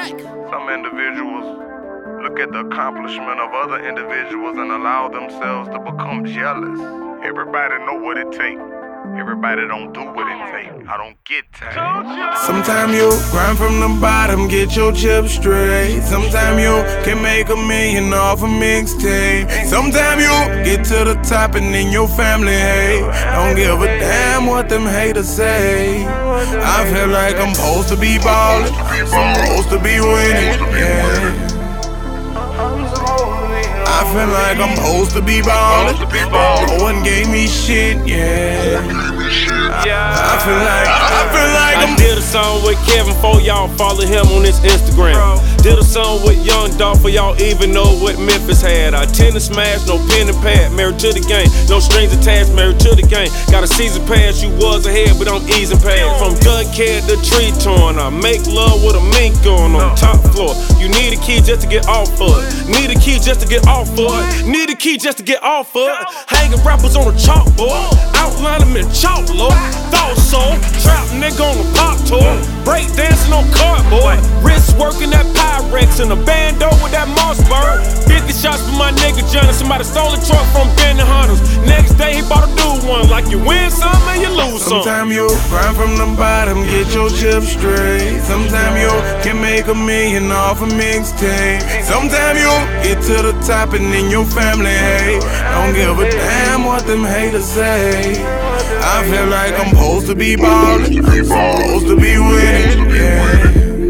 Some individuals look at the accomplishment of other individuals and allow themselves to become jealous. Everybody know what it takes. Everybody don't do what it takes. I don't get time. Sometimes you grind from the bottom, get your chips straight. Sometimes you can make $1 million off a mixtape. Sometimes you get to the top and then your family hate. Don't give a damn what them haters say. I feel like I'm supposed to be ballin', supposed to be winning, yeah. I feel like I'm supposed to be ballin', no one gave me shit, yeah. I feel like I did a song with Kevin for y'all follow him on his Instagram. Did a song with Young Dolph for y'all even know what Memphis had. I tend to smash, no pen and pad, married to the game. No strings attached, married to the game. Got a season pass, you was ahead, but I'm easing past. From gun cat to tree torn, I make love with a mink on top floor. You need a key just to get off of it. Need a key just to get off of it. Need a key just to get off of it. Hanging rappers on a chalkboard, outline them in chalk, Lord. Thought so, trap nigga on a pop tour. Break dancing on cardboard. Wrist working that Pyrex in a bando with that Mossberg. 50 shots for my nigga Johnny. Somebody stole a truck from Benny Hunters. Next day he bought a new one. Like you win some and you lose some. Sometimes you grind from the bottom, get your chips straight. Sometimes you can make $1 million off a mixtape. Sometimes you get to the top and then your family hate. Don't give a damn what them haters say. I feel like I'm supposed to be ballin', supposed to be winning, yeah.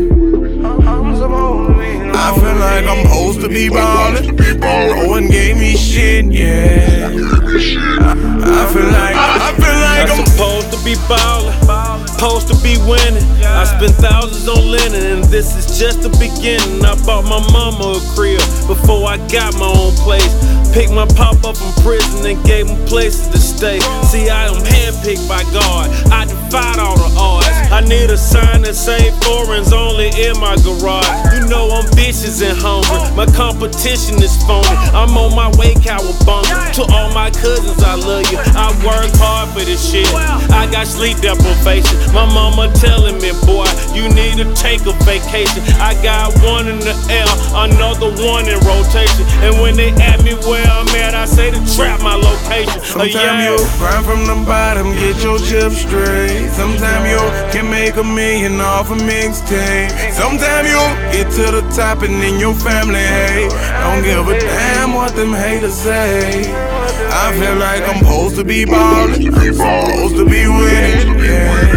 I feel like I'm supposed to be ballin', no one gave me shit, yeah. I feel like I'm supposed to be ballin', supposed to be winning. I spent thousands on linen, and this is just the beginning. I bought my mama a crib before I got my own place. Picked my pop up from prison and gave him places to stay. See, I am handpicked by God. I defied all the odds. I need a sign that say foreigns only in my garage. You know I'm vicious and hungry. My competition is phony. I'm on my way, cowabunga. To all my cousins, I love you. I work hard for this shit. I got sleep deprivation. My mama telling me, boy, you need to take a vacation. I got one in the air, another one in rotation. And when they ask me where I'm at, I say to trap my location. Sometimes you grind from the bottom, get your chips straight. Sometimes you can make $1 million off a mixtape. Sometimes you get to the top and then your family hate. Don't give a damn what them haters say. I feel like I'm supposed to be ballin', supposed to be winning, yeah.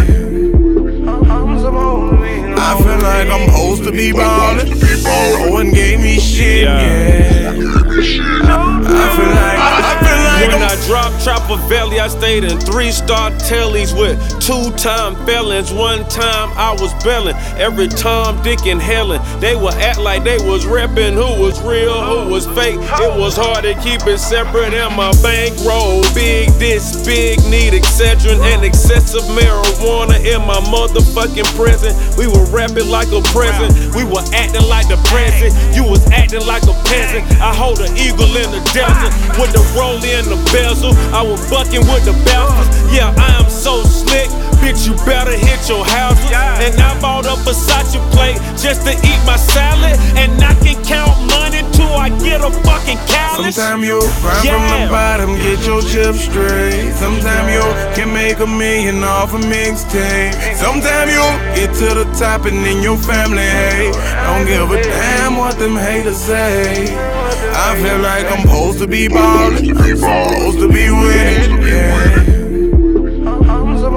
I feel like I'm supposed to be ballin', no one gave me shit, yeah. I feel like when I dropped Trapper Valley, I stayed in 3-star tellies with 2-time felons. One time I was bellin', every Tom, Dick, and Helen. They would act like they was reppin' who was real, who was fake. It was hard to keep it separate in my bankroll. Big this, big need Excedrin and excessive marijuana in my motherfucking present. We were rapping like a present. We were acting like the present. You was acting like a peasant. I hold an eagle in the desert with the roll in the bezel. I was bucking with the bouncers. Yeah, I am so slick. Bitch, you better hit your houses. And I bought a Versace plate just to eat my salad. And I can count money till I get a fucking callus. Sometimes you grind from the bottom, get your chips straight. Sometimes you can make $1 million off a mixtape. Sometimes you get to the top and then your family hate. Don't give a damn what them haters say. I feel like I'm supposed to be ballin', supposed to be winning, yeah.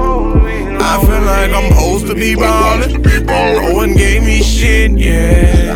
I feel like I'm supposed to be ballin', no one gave me shit, yeah.